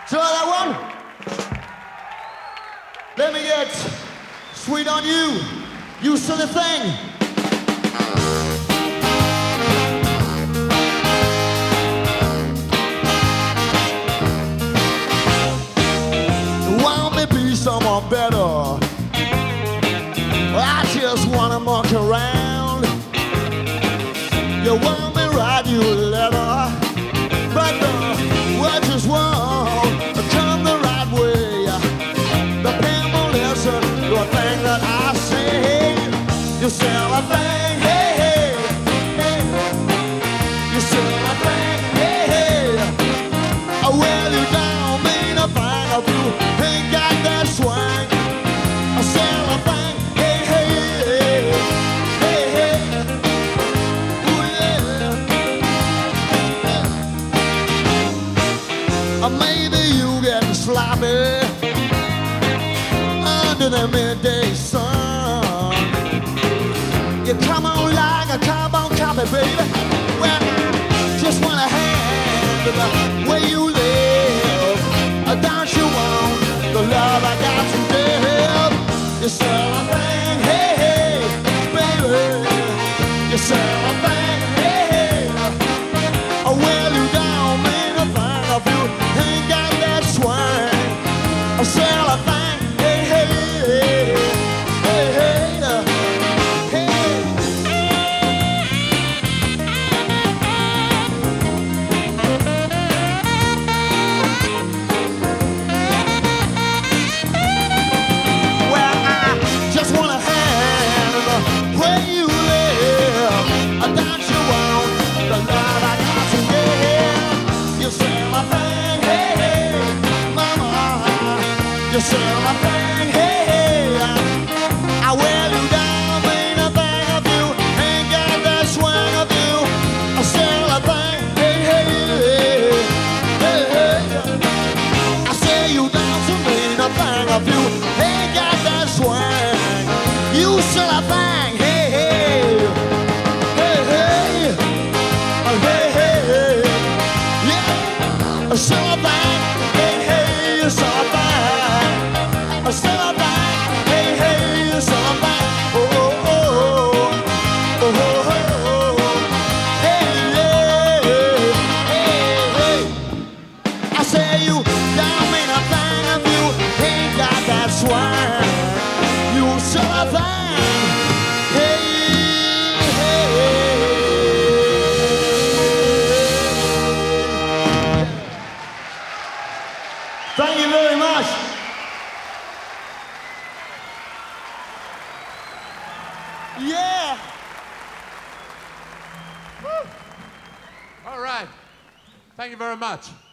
Try that one. Let me get sweet on you. You silly thing. Want me be someone better? I just wanna muck around. You want me write you a letter, but the words just won't come the right way. The pen won't listen to a thing that I say. You sell a thing, hey, hey, hey. You sell a thing, hey, hey. Oh, well, you don't mean a thing of you ain't got that swing. I sell a thing, hey, hey, hey, hey. Ooh, yeah. Maybe you getting sloppy under the midday sun. You come on like a carbon copy, baby. Well, I just wanna handle the way you live. Don't you want the love I got to give? You sell a thing, hey, hey, baby. You sell a thing, hey, hey. Oh, well, you don't mean a thing of you ain't got that swing. I sell a thing, hey, hey, hey, hey, hey. Well, I just wanna handle the way you live. Don't you want the love I got to give? You sell a thing, hey, hey, mama. You sell a thing, hey, hey. I well, you don't mean a thing of you ain't got that swing of you. I sell a thing, hey, hey, hey, hey. I say you don't mean a thing of you ain't got that swing. You sell a thing, hey, hey, hey, hey, hey, hey, hey. Yeah, I sell a thing, hey, hey, I sell a thing. I sell a thing, hey, hey, I sell a thing. Oh, oh, oh, oh, oh, oh, oh. Hey, yeah, hey, hey. I say you don't mean a thing of you ain't got that swing. You sell a thing, hey, hey. Thank you very much. Yeah. All right. Thank you very much.